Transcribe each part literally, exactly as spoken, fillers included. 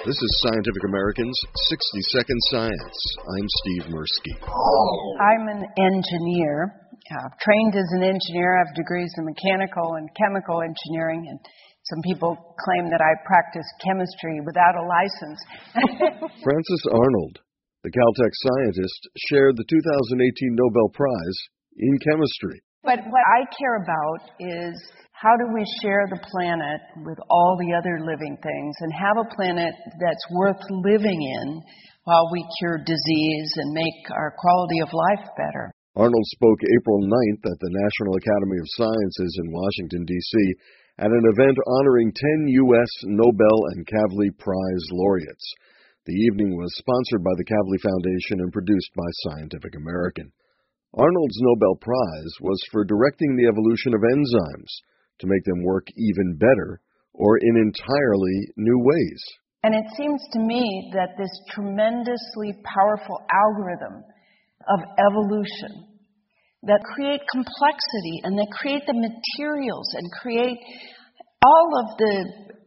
This is Scientific American's sixty second Science. I'm Steve Mirsky. I'm an engineer, uh, trained as an engineer. I have degrees in mechanical and chemical engineering, and some people claim that I practice chemistry without a license. Frances Arnold, the Caltech scientist, shared the two thousand eighteen Nobel Prize in chemistry. But what I care about is how do we share the planet with all the other living things and have a planet that's worth living in while we cure disease and make our quality of life better. Arnold spoke April ninth at the National Academy of Sciences in Washington, D C at an event honoring ten U S Nobel and Kavli Prize laureates. The evening was sponsored by the Kavli Foundation and produced by Scientific American. Arnold's Nobel Prize was for directing the evolution of enzymes to make them work even better or in entirely new ways. And it seems to me that this tremendously powerful algorithm of evolution that create complexity and that create the materials and create all of the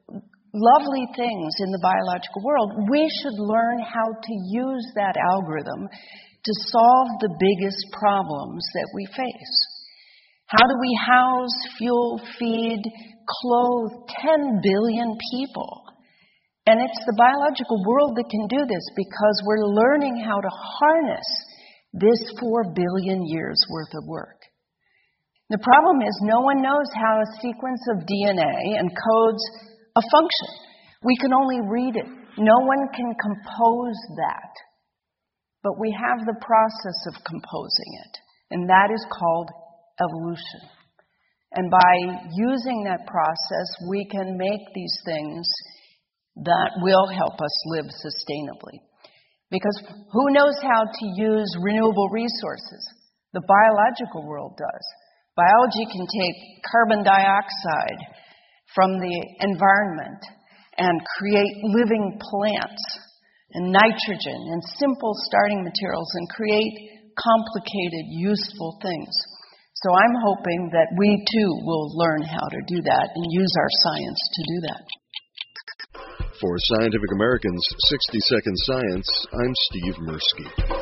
lovely things in the biological world, we should learn how to use that algorithm to solve the biggest problems that we face. How do we house, fuel, feed, clothe ten billion people? And it's the biological world that can do this because we're learning how to harness this four billion years worth of work. The problem is no one knows how a sequence of D N A encodes a function. We can only read it. No one can compose that. But we have the process of composing it, and that is called evolution. And by using that process, we can make these things that will help us live sustainably. Because who knows how to use renewable resources? The biological world does. Biology can take carbon dioxide from the environment and create living plants and nitrogen and simple starting materials and create complicated, useful things. So I'm hoping that we too will learn how to do that and use our science to do that. For Scientific American's sixty second Science, I'm Steve Mirsky.